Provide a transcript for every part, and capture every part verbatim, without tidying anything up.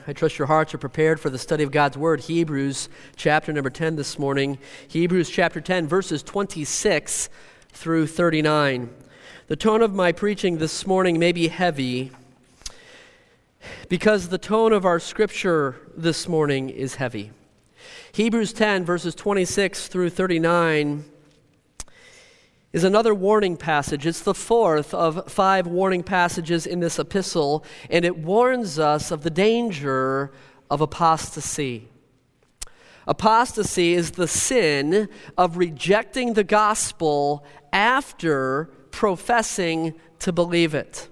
I trust your hearts are prepared for the study of God's Word. Hebrews chapter number ten this morning. Hebrews chapter ten, verses twenty-six through thirty-nine. The tone of my preaching this morning may be heavy because the tone of our scripture this morning is heavy. Hebrews ten, verses twenty-six through thirty-nine is another warning passage. It's the fourth of five warning passages in this epistle, and it warns us of the danger of apostasy. Apostasy is the sin of rejecting the gospel after professing to believe it.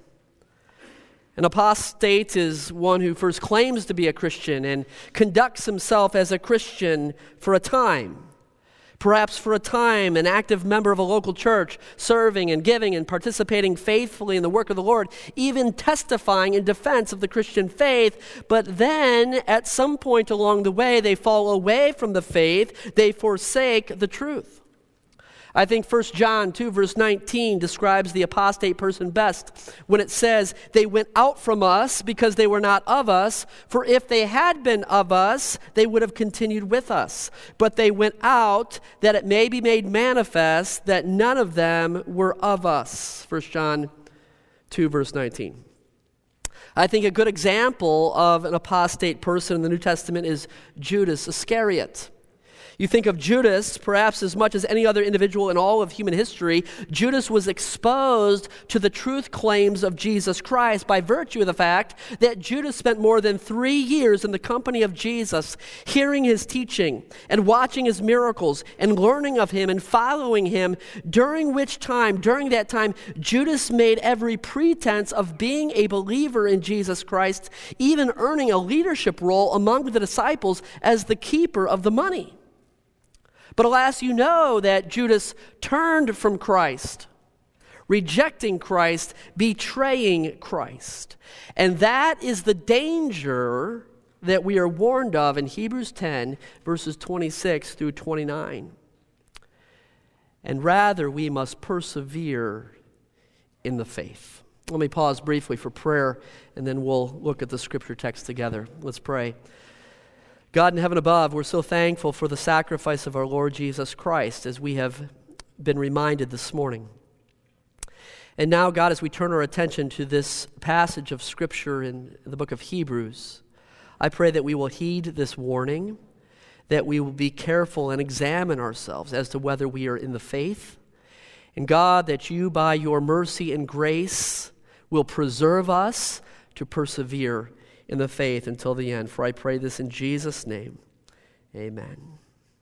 An apostate is one who first claims to be a Christian and conducts himself as a Christian for a time. Perhaps for a time, an active member of a local church, serving and giving and participating faithfully in the work of the Lord, even testifying in defense of the Christian faith. But then, at some point along the way, they fall away from the faith. They forsake the truth. I think First John two, verse nineteen describes the apostate person best when it says, "They went out from us because they were not of us, for if they had been of us, they would have continued with us. But they went out that it may be made manifest that none of them were of us." First John two, verse nineteen. I think a good example of an apostate person in the New Testament is Judas Iscariot. You think of Judas, perhaps as much as any other individual in all of human history, Judas was exposed to the truth claims of Jesus Christ by virtue of the fact that Judas spent more than three years in the company of Jesus, hearing his teaching and watching his miracles and learning of him and following him, during which time, during that time, Judas made every pretense of being a believer in Jesus Christ, even earning a leadership role among the disciples as the keeper of the money. But alas, you know that Judas turned from Christ, rejecting Christ, betraying Christ. And that is the danger that we are warned of in Hebrews ten, verses twenty-six through twenty-nine. And rather, we must persevere in the faith. Let me pause briefly for prayer, and then we'll look at the scripture text together. Let's pray. God in heaven above, we're so thankful for the sacrifice of our Lord Jesus Christ, as we have been reminded this morning. And now, God, as we turn our attention to this passage of Scripture in the book of Hebrews, I pray that we will heed this warning, that we will be careful and examine ourselves as to whether we are in the faith. And God, that you, by your mercy and grace, will preserve us to persevere in the faith until the end. For I pray this in Jesus' name. Amen.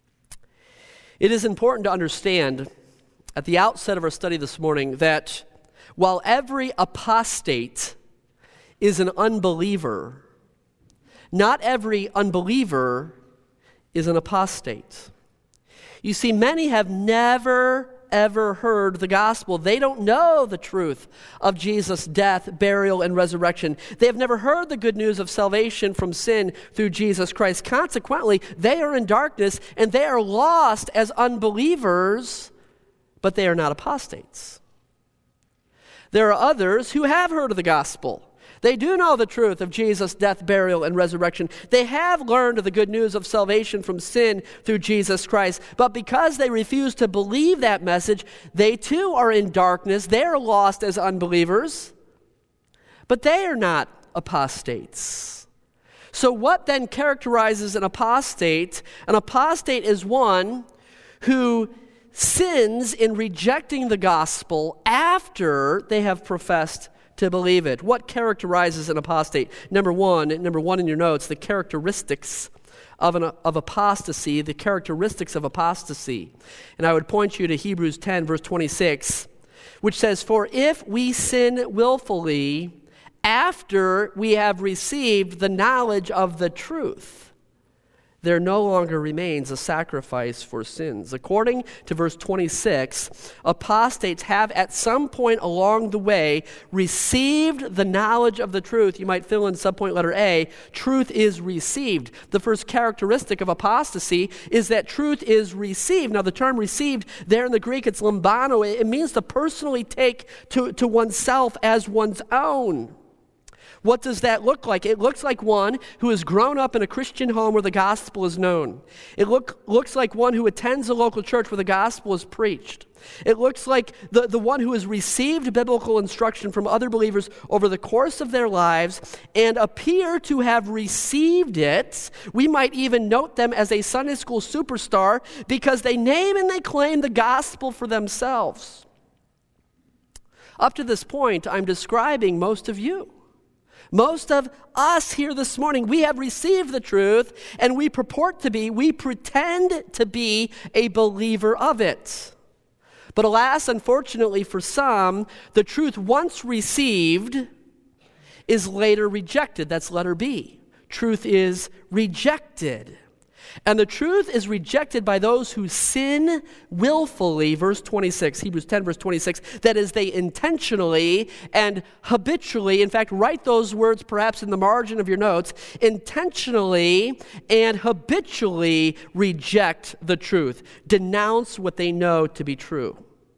It is important to understand at the outset of our study this morning that while every apostate is an unbeliever, not every unbeliever is an apostate. You see, many have never ever heard the gospel. They don't know the truth of Jesus' death, burial, and resurrection. They have never heard the good news of salvation from sin through Jesus Christ. Consequently, they are in darkness and they are lost as unbelievers, but they are not apostates. There are others who have heard of the gospel. They do know the truth of Jesus' death, burial, and resurrection. They have learned of the good news of salvation from sin through Jesus Christ. But because they refuse to believe that message, they too are in darkness. They are lost as unbelievers. But they are not apostates. So what then characterizes an apostate? An apostate is one who sins in rejecting the gospel after they have professed to believe it. What characterizes an apostate? Number one, number one in your notes, the characteristics of an of apostasy, the characteristics of apostasy. And I would point you to Hebrews ten, verse twenty-six, which says, "For if we sin willfully after we have received the knowledge of the truth, there no longer remains a sacrifice for sins." According to verse twenty-six, apostates have at some point along the way received the knowledge of the truth. You might fill in subpoint letter A, truth is received. The first characteristic of apostasy is that truth is received. Now the term received there in the Greek, it's lambano. It means to personally take to, to oneself as one's own. What does that look like? It looks like one who has grown up in a Christian home where the gospel is known. It look, looks like one who attends a local church where the gospel is preached. It looks like the, the one who has received biblical instruction from other believers over the course of their lives and appear to have received it. We might even note them as a Sunday school superstar because they name and they claim the gospel for themselves. Up to this point, I'm describing most of you. Most of us here this morning, we have received the truth and we purport to be, we pretend to be a believer of it. But alas, unfortunately for some, the truth once received is later rejected. That's letter B. Truth is rejected. And the truth is rejected by those who sin willfully, verse twenty-six, Hebrews ten, verse twenty-six. That is, they intentionally and habitually, in fact, write those words perhaps in the margin of your notes, intentionally and habitually reject the truth, denounce what they know to be true.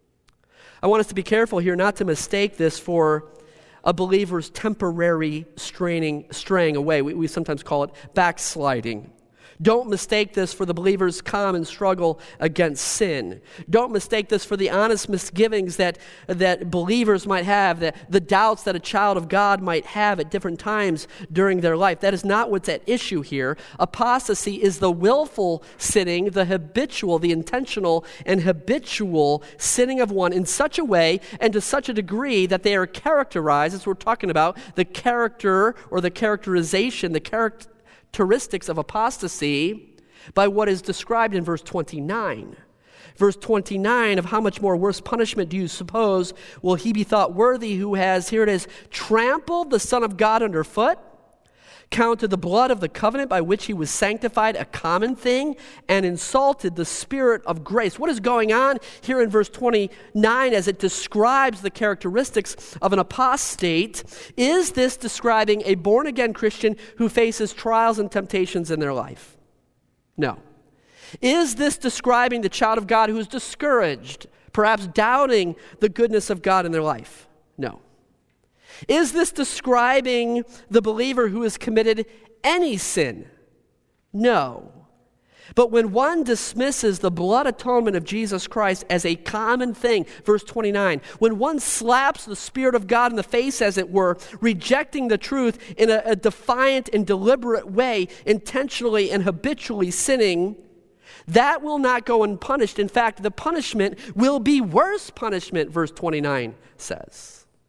I want us to be careful here not to mistake this for a believer's temporary straining, straying away. We, we sometimes call it backsliding. Don't mistake this for the believer's common struggle against sin. Don't mistake this for the honest misgivings that, that believers might have, that the doubts that a child of God might have at different times during their life. That is not what's at issue here. Apostasy is the willful sinning, the habitual, the intentional and habitual sinning of one in such a way and to such a degree that they are characterized, as we're talking about, the character or the characterization, the character characteristics of apostasy by what is described in verse twenty-nine. Verse twenty-nine of how much more worse punishment do you suppose will he be thought worthy who has, here it is, trampled the Son of God underfoot, counted the blood of the covenant by which he was sanctified a common thing, and insulted the Spirit of grace. What is going on here in verse twenty-nine as it describes the characteristics of an apostate? Is this describing a born-again Christian who faces trials and temptations in their life? No. Is this describing the child of God who is discouraged, perhaps doubting the goodness of God in their life? No. Is this describing the believer who has committed any sin? No. But when one dismisses the blood atonement of Jesus Christ as a common thing, verse twenty-nine, when one slaps the Spirit of God in the face, as it were, rejecting the truth in a, a defiant and deliberate way, intentionally and habitually sinning, that will not go unpunished. In fact, the punishment will be worse punishment, verse twenty-nine says.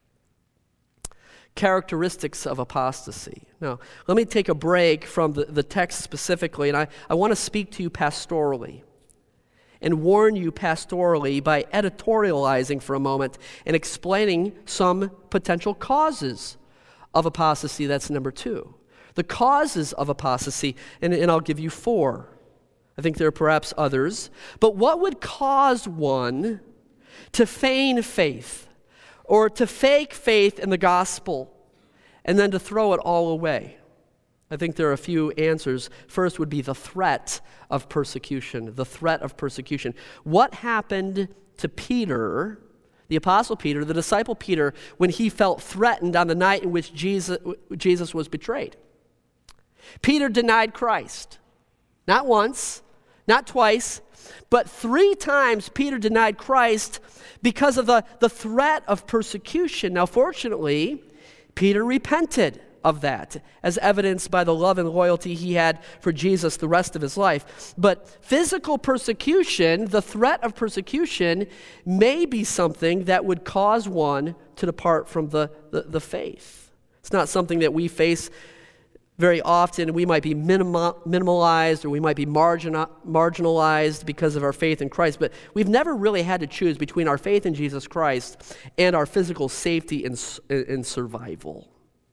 Characteristics of apostasy. Now, let me take a break from the, the text specifically, and I, I want to speak to you pastorally and warn you pastorally by editorializing for a moment and explaining some potential causes of apostasy. That's number two. The causes of apostasy, and, and I'll give you four. I think there are perhaps others. But what would cause one to feign faith or to fake faith in the gospel and then to throw it all away? I think there are a few answers. First would be the threat of persecution, the threat of persecution. What happened to Peter, the Apostle Peter, the disciple Peter, when he felt threatened on the night in which Jesus, Jesus was betrayed? Peter denied Christ. Not once, not twice, but three times Peter denied Christ because of the, the threat of persecution. Now, fortunately, Peter repented of that, as evidenced by the love and loyalty he had for Jesus the rest of his life. But physical persecution, the threat of persecution, may be something that would cause one to depart from the, the, the faith. It's not something that we face very often. We might be minima, minimalized or we might be margina, marginalized because of our faith in Christ, but we've never really had to choose between our faith in Jesus Christ and our physical safety and, and survival.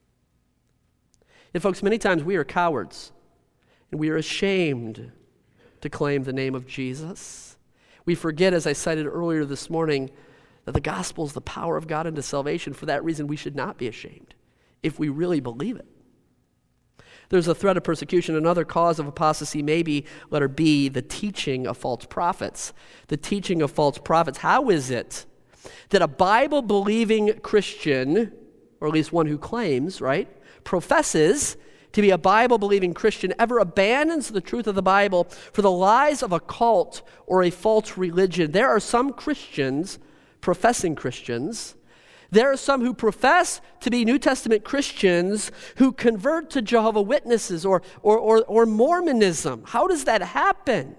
And folks, many times we are cowards and we are ashamed to claim the name of Jesus. We forget, as I cited earlier this morning, that the gospel is the power of God unto salvation. For that reason, we should not be ashamed if we really believe it. There's a threat of persecution. Another cause of apostasy may be, letter B, the teaching of false prophets. The teaching of false prophets. How is it that a Bible-believing Christian, or at least one who claims, right, professes to be a Bible-believing Christian ever abandons the truth of the Bible for the lies of a cult or a false religion. There are some Christians, professing Christians, there are some who profess to be New Testament Christians who convert to Jehovah's Witnesses or, or, or, or Mormonism. How does that happen?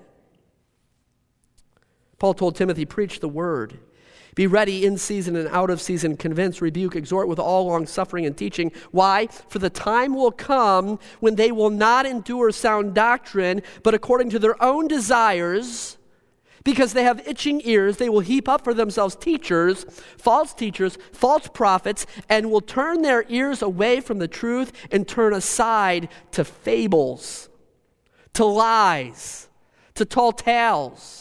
Paul told Timothy, preach the word. Be ready in season and out of season, convince, rebuke, exhort with all long suffering and teaching. Why? For the time will come when they will not endure sound doctrine, but according to their own desires, because they have itching ears, they will heap up for themselves teachers, false teachers, false prophets, and will turn their ears away from the truth and turn aside to fables, to lies, to tall tales.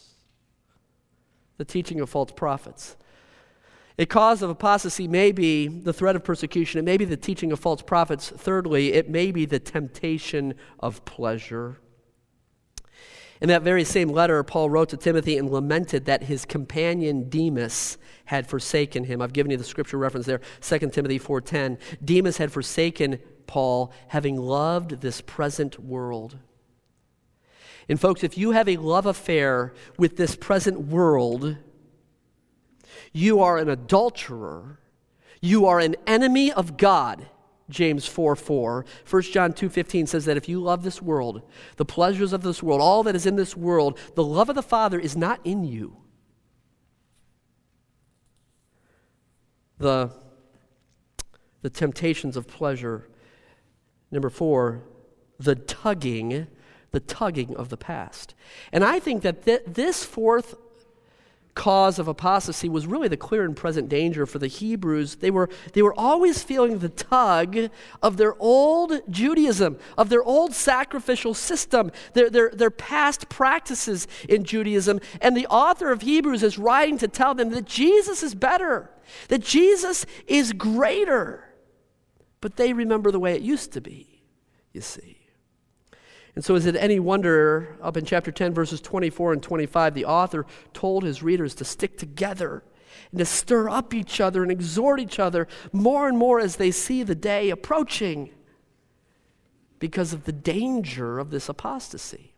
The teaching of false prophets. A cause of apostasy may be the threat of persecution. It may be the teaching of false prophets. Thirdly, it may be the temptation of pleasure. In that very same letter, Paul wrote to Timothy and lamented that his companion Demas had forsaken him. I've given you the scripture reference there, Second Timothy four ten. Demas had forsaken Paul, having loved this present world. And folks, if you have a love affair with this present world, you are an adulterer. You are an enemy of God, James four four. First John two fifteen says that if you love this world, the pleasures of this world, all that is in this world, the love of the Father is not in you. The, the temptations of pleasure. Number four, the tugging the tugging of the past. And I think that th- this fourth cause of apostasy was really the clear and present danger for the Hebrews. They were, they were always feeling the tug of their old Judaism, of their old sacrificial system, their, their, their past practices in Judaism. And the author of Hebrews is writing to tell them that Jesus is better, that Jesus is greater. But they remember the way it used to be, you see. And so is it any wonder, up in chapter ten, verses twenty-four and twenty-five, the author told his readers to stick together and to stir up each other and exhort each other more and more as they see the day approaching because of the danger of this apostasy.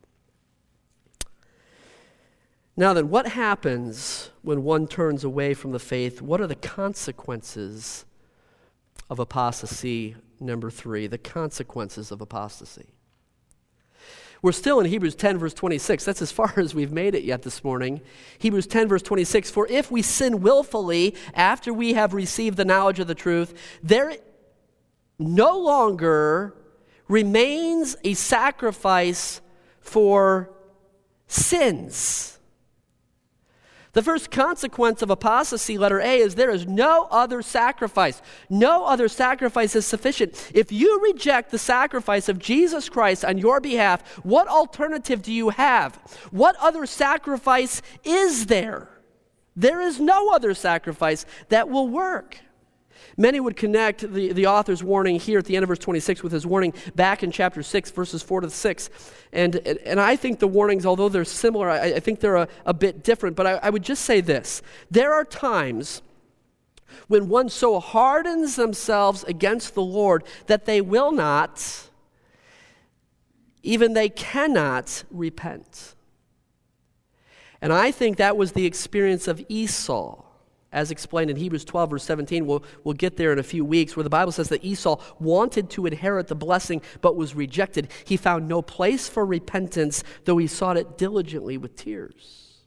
Now then, what happens when one turns away from the faith? What are the consequences of apostasy? Number three, the consequences of apostasy. We're still in Hebrews ten, verse twenty-six. That's as far as we've made it yet this morning. Hebrews ten, verse twenty-six. For if we sin willfully after we have received the knowledge of the truth, there no longer remains a sacrifice for sins. The first consequence of apostasy, letter A, is there is no other sacrifice. No other sacrifice is sufficient. If you reject the sacrifice of Jesus Christ on your behalf, what alternative do you have? What other sacrifice is there? There is no other sacrifice that will work. Many would connect the, the author's warning here at the end of verse twenty-six with his warning back in chapter six, verses four to six. And, and I think the warnings, although they're similar, I, I think they're a, a bit different. But I, I would just say this. There are times when one so hardens themselves against the Lord that they will not, even they cannot repent. And I think that was the experience of Esau, as explained in Hebrews twelve, verse seventeen. We'll, we'll get there in a few weeks, where the Bible says that Esau wanted to inherit the blessing, but was rejected. He found no place for repentance, though he sought it diligently with tears.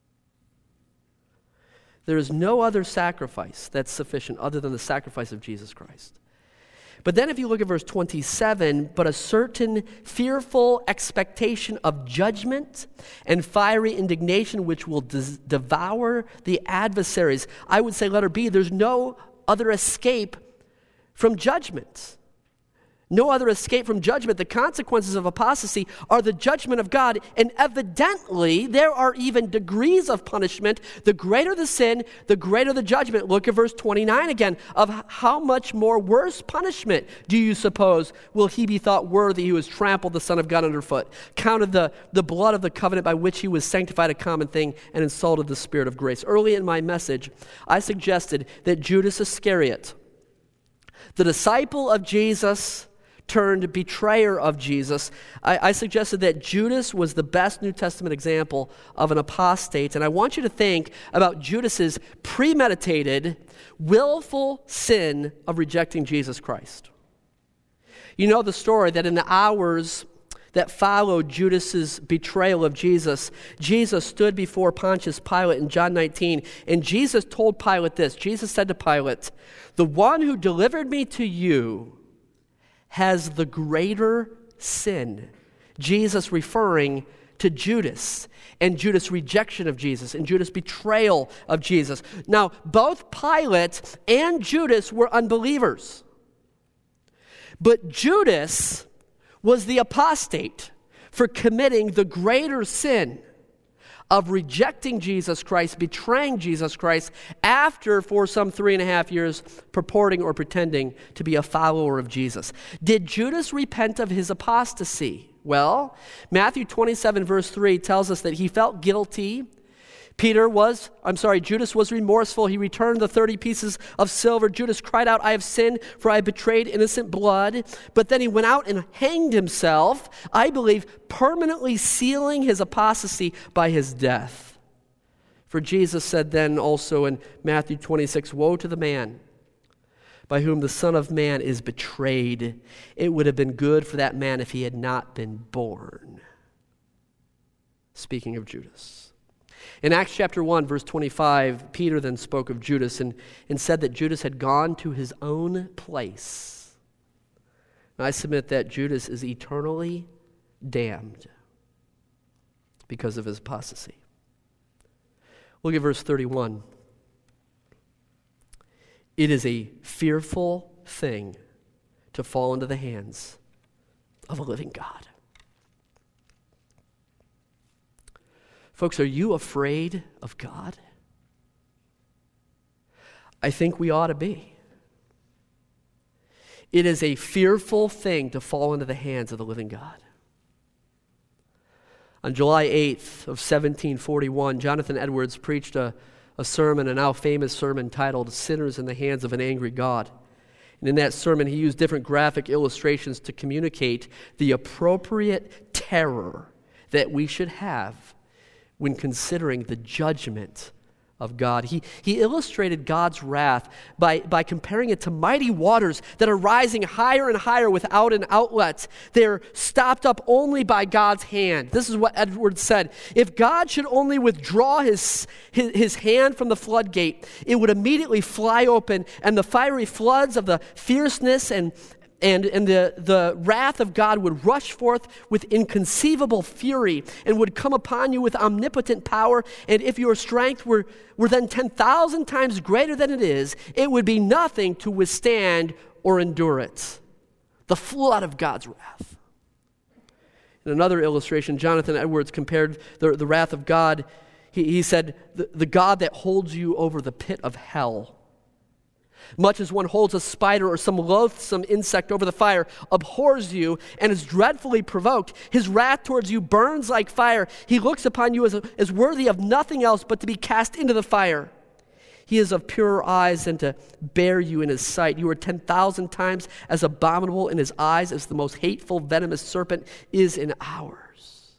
There is no other sacrifice that's sufficient other than the sacrifice of Jesus Christ. But then if you look at verse twenty-seven, but a certain fearful expectation of judgment and fiery indignation which will des- devour the adversaries. I would say, letter B, there's no other escape from judgment. No other escape from judgment. The consequences of apostasy are the judgment of God, and evidently there are even degrees of punishment. The greater the sin, the greater the judgment. Look at verse twenty-nine again, of how much more worse punishment do you suppose will he be thought worthy who has trampled the Son of God underfoot, counted the, the blood of the covenant by which he was sanctified a common thing, and insulted the Spirit of grace. Early in my message, I suggested that Judas Iscariot the disciple of Jesus turned betrayer of Jesus. I, I suggested that Judas was the best New Testament example of an apostate, and I want you to think about Judas's premeditated, willful sin of rejecting Jesus Christ. You know the story that in the hours that followed Judas's betrayal of Jesus, Jesus stood before Pontius Pilate in John nineteen, and Jesus told Pilate this. Jesus said to Pilate, "The one who delivered me to you has the greater sin." Jesus referring to Judas and Judas' rejection of Jesus and Judas' betrayal of Jesus. Now, both Pilate and Judas were unbelievers. But Judas was the apostate for committing the greater sin of rejecting Jesus Christ, betraying Jesus Christ, after for some three and a half years purporting or pretending to be a follower of Jesus. Did Judas repent of his apostasy? Well, Matthew twenty-seven verse three tells us that he felt guilty. Peter was, I'm sorry, Judas was remorseful. He returned the thirty pieces of silver. Judas cried out, "I have sinned, for I have betrayed innocent blood." But then he went out and hanged himself, I believe, permanently sealing his apostasy by his death. For Jesus said then also in Matthew twenty-six, "Woe to the man by whom the Son of Man is betrayed. It would have been good for that man if he had not been born." Speaking of Judas. In Acts chapter one, verse twenty-five, Peter then spoke of Judas and, and said that Judas had gone to his own place. And I submit that Judas is eternally damned because of his apostasy. Look at verse thirty-one. It is a fearful thing to fall into the hands of a living God. Folks, are you afraid of God? I think we ought to be. It is a fearful thing to fall into the hands of the living God. On July eighth of seventeen forty-one, Jonathan Edwards preached a, a sermon, a now famous sermon titled "Sinners in the Hands of an Angry God." And in that sermon, he used different graphic illustrations to communicate the appropriate terror that we should have when considering the judgment of God. He, he illustrated God's wrath by, by comparing it to mighty waters that are rising higher and higher without an outlet. They're stopped up only by God's hand. This is what Edwards said. If God should only withdraw his, his, his hand from the floodgate, it would immediately fly open, and the fiery floods of the fierceness and And, and the, the wrath of God would rush forth with inconceivable fury and would come upon you with omnipotent power. And if your strength were, were then ten thousand times greater than it is, it would be nothing to withstand or endure it. The flood of God's wrath. In another illustration, Jonathan Edwards compared the, the wrath of God. He, he said, the, the God that holds you over the pit of hell. Much as one holds a spider or some loathsome insect over the fire, abhors you, and is dreadfully provoked. His wrath towards you burns like fire. He looks upon you as, as worthy of nothing else but to be cast into the fire. He is of purer eyes than to bear you in his sight. You are ten thousand times as abominable in his eyes as the most hateful, venomous serpent is in ours.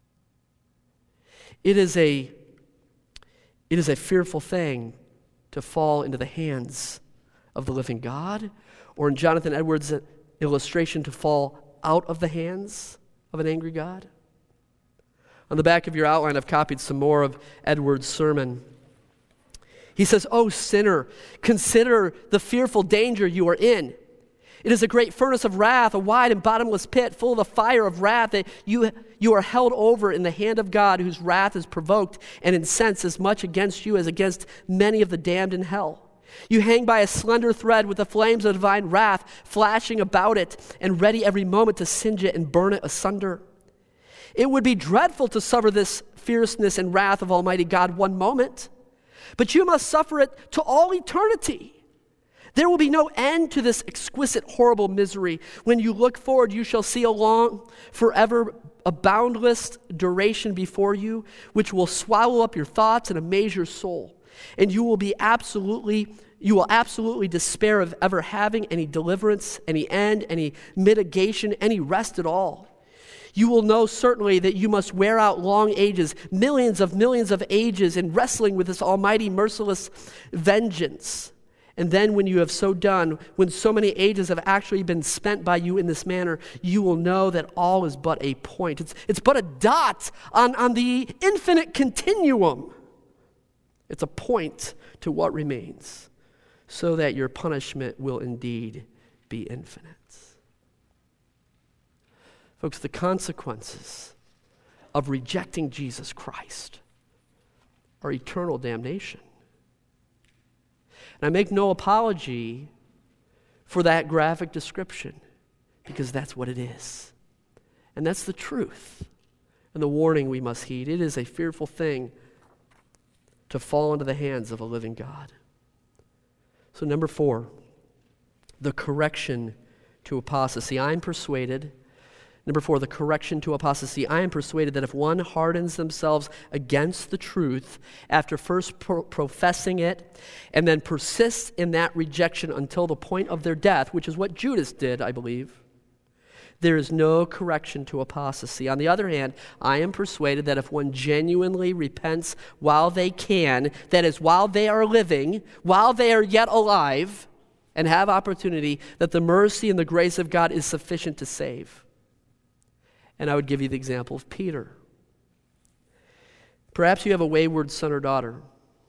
It is a, it is a fearful thing to fall into the hands of the living God, or in Jonathan Edwards' illustration, to fall out of the hands of an angry God. On the back of your outline, I've copied some more of Edwards' sermon. He says, "O sinner, consider the fearful danger you are in. It is a great furnace of wrath, a wide and bottomless pit full of the fire of wrath that you, you are held over in the hand of God, whose wrath is provoked and incensed as much against you as against many of the damned in hell. You hang by a slender thread with the flames of divine wrath flashing about it and ready every moment to singe it and burn it asunder. It would be dreadful to suffer this fierceness and wrath of Almighty God one moment, but you must suffer it to all eternity. There will be no end to this exquisite, horrible misery. When you look forward, you shall see a long, forever, a boundless duration before you, which will swallow up your thoughts and amaze your soul. And you will be absolutely you will absolutely despair of ever having any deliverance, any end, any mitigation, any rest at all. You will know certainly that you must wear out long ages, millions of millions of ages, in wrestling with this almighty merciless vengeance. And then when you have so done, when so many ages have actually been spent by you in this manner, you will know that all is but a point. It's, it's but a dot on, on the infinite continuum. It's a point to what remains, so that your punishment will indeed be infinite. Folks, the consequences of rejecting Jesus Christ are eternal damnation. And I make no apology for that graphic description, because that's what it is. And that's the truth and the warning we must heed. It is a fearful thing to fall into the hands of a living God. So number four, the correction to apostasy. I'm persuaded Number four, the correction to apostasy. I am persuaded that if one hardens themselves against the truth after first pro- professing it and then persists in that rejection until the point of their death, which is what Judas did, I believe, there is no correction to apostasy. On the other hand, I am persuaded that if one genuinely repents while they can, that is, while they are living, while they are yet alive and have opportunity, that the mercy and the grace of God is sufficient to save. And I would give you the example of Peter. Perhaps you have a wayward son or daughter.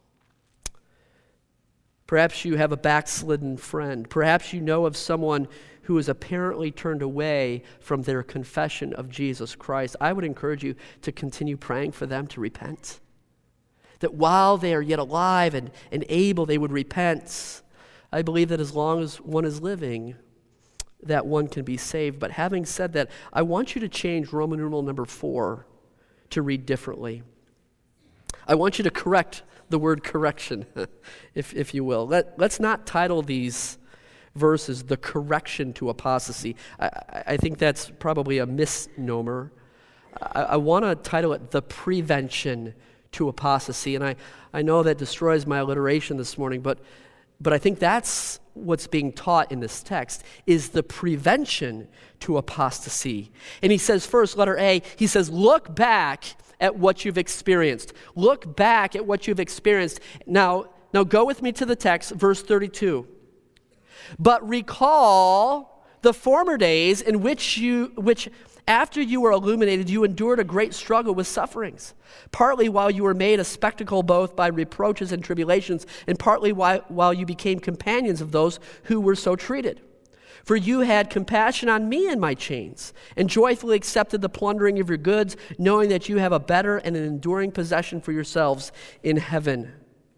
Perhaps you have a backslidden friend. Perhaps you know of someone who is apparently turned away from their confession of Jesus Christ. I would encourage you to continue praying for them to repent. That while they are yet alive and, and able, they would repent. I believe that as long as one is living, that one can be saved. But having said that, I want you to change Roman numeral number four to read differently. I want you to correct the word correction, if if you will. Let, let's not title these verses the correction to apostasy. I, I think that's probably a misnomer. I, I want to title it the prevention to apostasy. And I, I know that destroys my alliteration this morning, but but I think that's what's being taught in this text, is the prevention to apostasy. And he says first, letter A, he says, look back at what you've experienced. Look back at what you've experienced. Now, now go with me to the text, verse thirty-two. But recall the former days in which you, which after you were illuminated, you endured a great struggle with sufferings, partly while you were made a spectacle both by reproaches and tribulations, and partly while, while you became companions of those who were so treated. For you had compassion on me in my chains, and joyfully accepted the plundering of your goods, knowing that you have a better and an enduring possession for yourselves in heaven.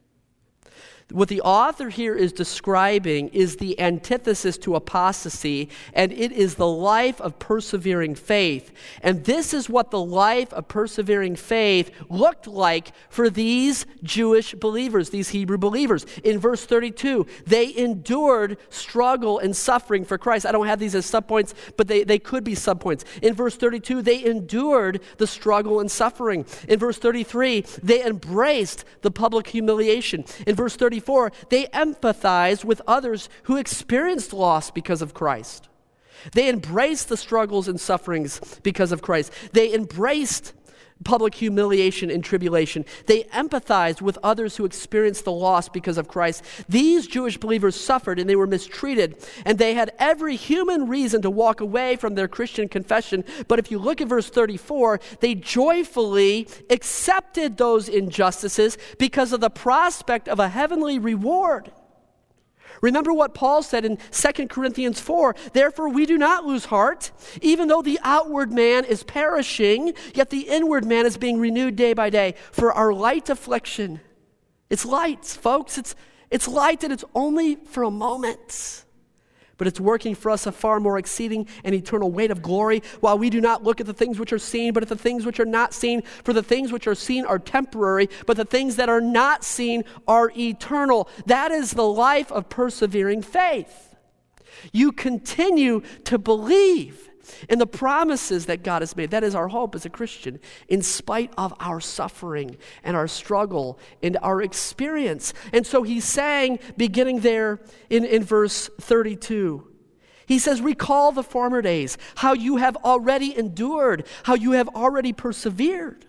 What the author here is describing is the antithesis to apostasy, and it is the life of persevering faith. And this is what the life of persevering faith looked like for these Jewish believers, these Hebrew believers. In verse thirty-two, they endured struggle and suffering for Christ. I don't have these as subpoints, but they, they could be subpoints. In verse thirty-two, they endured the struggle and suffering. In verse thirty-three, they embraced the public humiliation. In verse thirty-four, they empathized with others who experienced loss because of Christ. They embraced the struggles and sufferings because of Christ. They embraced public humiliation and tribulation. They empathized with others who experienced the loss because of Christ. These Jewish believers suffered and they were mistreated, and they had every human reason to walk away from their Christian confession. But if you look at verse thirty-four, they joyfully accepted those injustices because of the prospect of a heavenly reward. Remember what Paul said in Second Corinthians four, therefore we do not lose heart, even though the outward man is perishing, yet the inward man is being renewed day by day. For our light affliction, it's light, folks, it's, it's light, and it's only for a moment. But it's working for us a far more exceeding and eternal weight of glory, while we do not look at the things which are seen, but at the things which are not seen. For the things which are seen are temporary, but the things that are not seen are eternal. That is the life of persevering faith. You continue to believe in the promises that God has made. That is our hope as a Christian, in spite of our suffering and our struggle and our experience. And so he's saying, beginning there in, in verse thirty-two, he says, recall the former days, how you have already endured, how you have already persevered.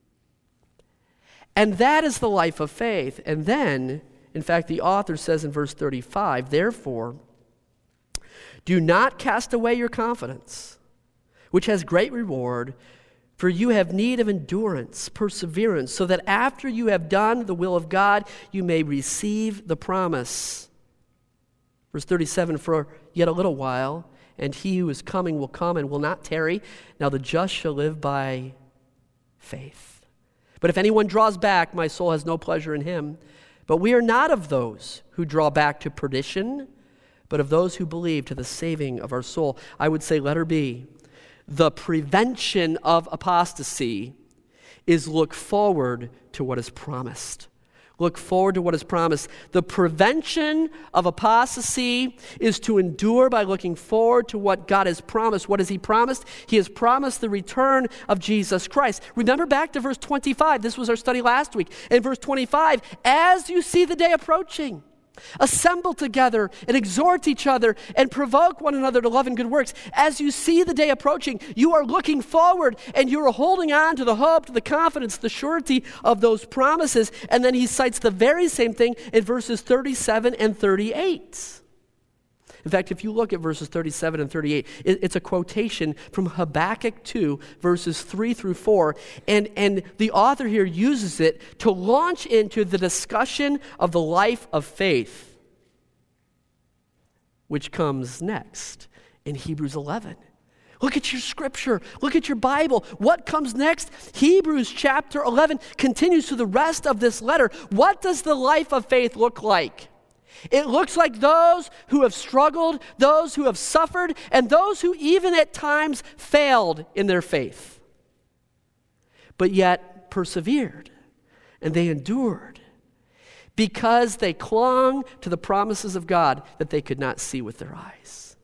And that is the life of faith. And then, in fact, the author says in verse thirty-five, therefore, do not cast away your confidence, which has great reward, for you have need of endurance, perseverance, so that after you have done the will of God, you may receive the promise. Verse thirty-seven, for yet a little while, and he who is coming will come and will not tarry. Now the just shall live by faith. But if anyone draws back, my soul has no pleasure in him. But we are not of those who draw back to perdition, but of those who believe to the saving of our soul. I would say, letter B, the prevention of apostasy is look forward to what is promised. Look forward to what is promised. The prevention of apostasy is to endure by looking forward to what God has promised. What has he promised? He has promised the return of Jesus Christ. Remember back to verse twenty-five. This was our study last week. In verse twenty-five, as you see the day approaching, assemble together and exhort each other and provoke one another to love and good works. As you see the day approaching, you are looking forward and you are holding on to the hope, to the confidence, the surety of those promises. And then he cites the very same thing in verses thirty-seven and thirty-eight. In fact, if you look at verses thirty-seven and thirty-eight, it, it's a quotation from Habakkuk two, verses three through four, and, and the author here uses it to launch into the discussion of the life of faith, which comes next in Hebrews eleven. Look at your scripture. Look at your Bible. What comes next? Hebrews chapter eleven continues through the rest of this letter. What does the life of faith look like? It looks like those who have struggled, those who have suffered, and those who even at times failed in their faith, but yet persevered, and they endured because they clung to the promises of God that they could not see with their eyes.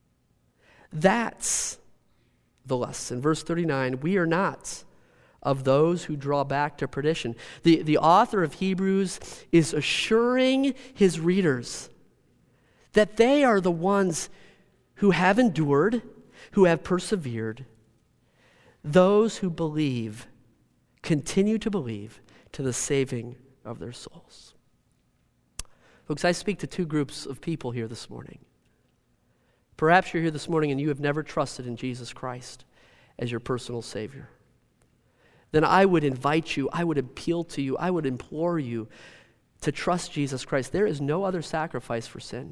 That's the lesson. Verse thirty-nine, we are not of those who draw back to perdition. The, the author of Hebrews is assuring his readers that they are the ones who have endured, who have persevered. Those who believe, continue to believe to the saving of their souls. Folks, I speak to two groups of people here this morning. Perhaps you're here this morning and you have never trusted in Jesus Christ as your personal Savior. Then I would invite you, I would appeal to you, I would implore you to trust Jesus Christ. There is no other sacrifice for sin.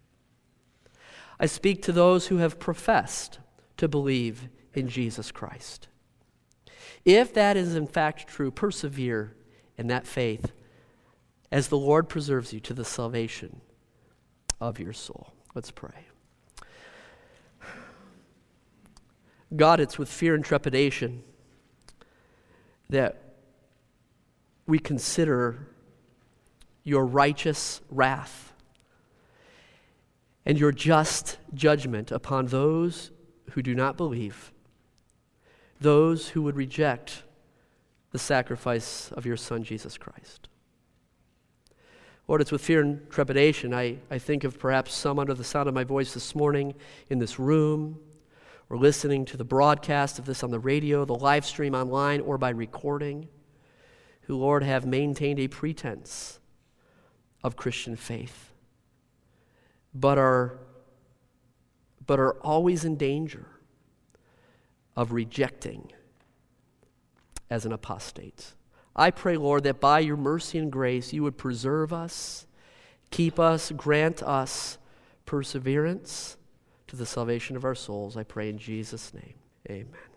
I speak to those who have professed to believe in Jesus Christ. If that is in fact true, persevere in that faith as the Lord preserves you to the salvation of your soul. Let's pray. God, it's with fear and trepidation that we consider your righteous wrath and your just judgment upon those who do not believe, those who would reject the sacrifice of your Son, Jesus Christ. Lord, it's with fear and trepidation. I, I think of perhaps some under the sound of my voice this morning in this room, or listening to the broadcast of this on the radio, the live stream online, or by recording, who, Lord, have maintained a pretense of Christian faith, but are, but are always in danger of rejecting as an apostate. I pray, Lord, that by your mercy and grace, you would preserve us, keep us, grant us perseverance to the salvation of our souls. I pray in Jesus' name. Amen.